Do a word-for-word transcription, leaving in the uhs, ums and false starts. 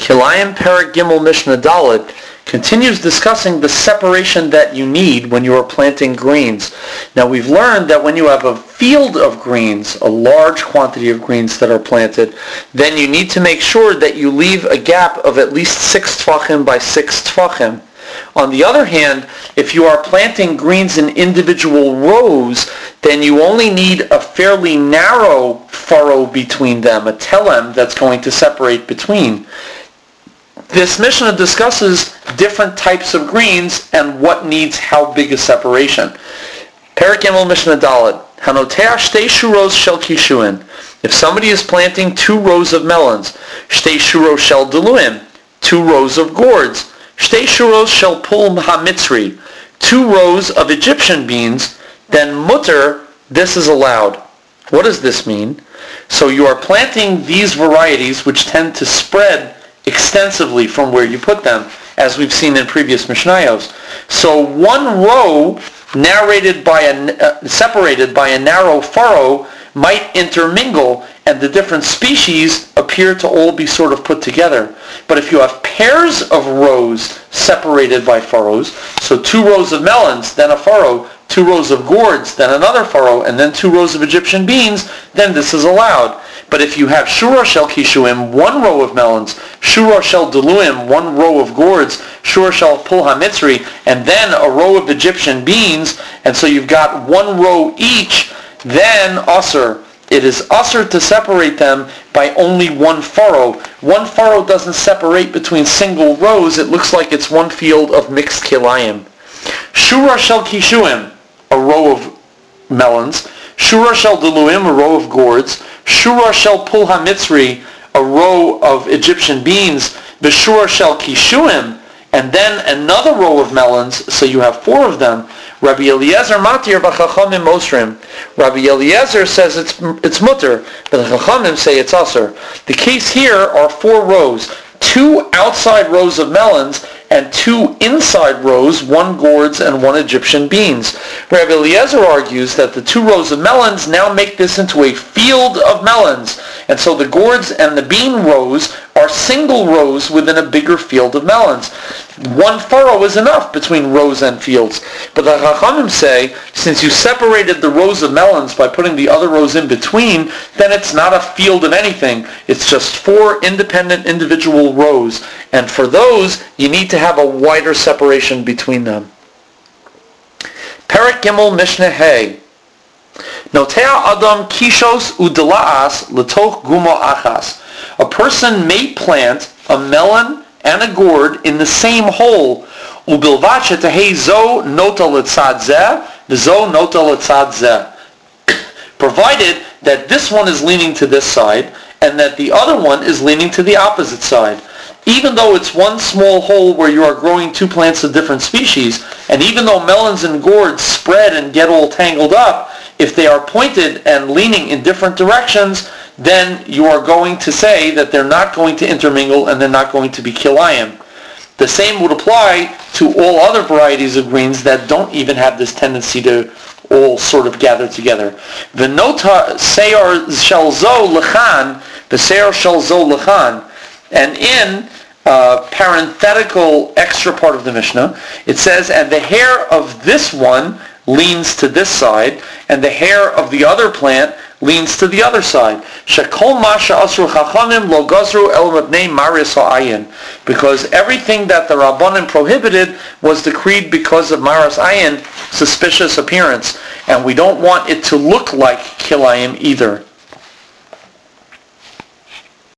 Kilayim Perek Gimel Mishnah Dalet continues discussing the separation that you need when you are planting greens. Now we've learned that when you have a field of greens, a large quantity of greens that are planted, then you need to make sure that you leave a gap of at least six tfachim by six tfachim. On the other hand, if you are planting greens in individual rows, then you only need a fairly narrow furrow between them, a telem that's going to separate between. This Mishnah discusses different types of greens and what needs how big a separation. Perek Gimel Mishnah Dalet. Hanoteach shtei shuros shel kishuin. If somebody is planting two rows of melons, shtei shuros shel deluim, two rows of gourds, shtei shuros shel pul hamitzri, two rows of Egyptian beans, then mutter, this is allowed. What does this mean? So you are planting these varieties which tend to spread extensively from where you put them, as we've seen in previous Mishnayos. So one row narrated by a, uh, separated by a narrow furrow might intermingle and the different species appear to all be sort of put together. But if you have pairs of rows separated by furrows, so two rows of melons, then a furrow, two rows of gourds, then another furrow, and then two rows of Egyptian beans, then this is allowed. But if you have shura shel kishuim, one row of melons, shura shel deluim, one row of gourds, shura shel pul hamitzri, and then a row of Egyptian beans, and so you've got one row each, then asur. It is asur to separate them by only one furrow. One furrow doesn't separate between single rows. It looks like it's one field of mixed kilayim. Shura shel kishuim, a row of melons. Shura shel deluim, a row of gourds. Shura shel pul hamitzri, a row of Egyptian beans. V'shura shel kishuim, and then another row of melons, so you have four of them. Rabbi Eliezer matir v'chachamim osrim. Rabbi Eliezer says it's it's mutter, but the chachamim say it's asur. The case here are four rows, two outside rows of melons and two inside rows, one gourds and one Egyptian beans. Rabbi Eliezer argues that the two rows of melons now make this into a field of melons, and so the gourds and the bean rows are single rows within a bigger field of melons. One furrow is enough between rows and fields. But the Chachamim say, since you separated the rows of melons by putting the other rows in between, then it's not a field of anything. It's just four independent individual rows. And for those, you need to have a wider separation between them. Perek Gimel Mishnah Hey. Notea Adam Kishos Udelaas Letoch Gumo Achas. A person may plant a melon and a gourd in the same hole. Ubilvat shetehei zo nota letzad zeh, v'zo nota letzad zeh. Provided that this one is leaning to this side and that the other one is leaning to the opposite side. Even though it's one small hole where you are growing two plants of different species, and even though melons and gourds spread and get all tangled up, if they are pointed and leaning in different directions, then you are going to say that they're not going to intermingle and they're not going to be kilayim. The same would apply to all other varieties of greens that don't even have this tendency to all sort of gather together. V'nota seyar shel zo lechan, v'seyar shel zo lechan. And in uh, parenthetical extra part of the Mishnah, it says, and the hair of this one leans to this side, and the hair of the other plant leans to the other side. Shekol masha asru chachamim lo gazru el mabnei maris ha'ayin. Because everything that the Rabbanim prohibited was decreed because of maris ayin, suspicious appearance. And we don't want it to look like kilayim either.